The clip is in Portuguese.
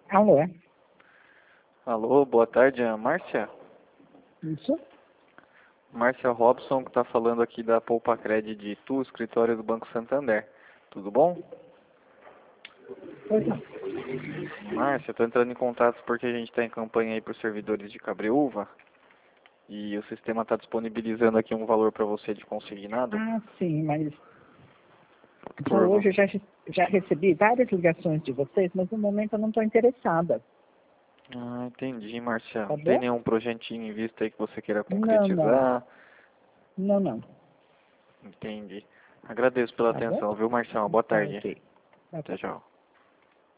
Alô? Alô, boa tarde, é a Márcia? Isso? Márcia Robson, que está falando aqui da Poupa Cred de Itu, escritório do Banco Santander. Tudo bom? Pois não. Márcia, estou entrando em contato porque a gente está em campanha aí para os servidores de Cabreúva e o sistema está disponibilizando aqui um valor para você de consignado. Ah, sim, mas só Por... hoje eu já recebi várias ligações de vocês, mas no momento eu não estou interessada. Ah, entendi, Márcia. Tá Não tem bom? nenhum projetinho em vista aí que você queira Não, não. concretizar? Não, não. Entendi. Agradeço pela Tá bom? atenção, viu, Marcial? Boa Tá tarde. ok. Tá Até bom. já.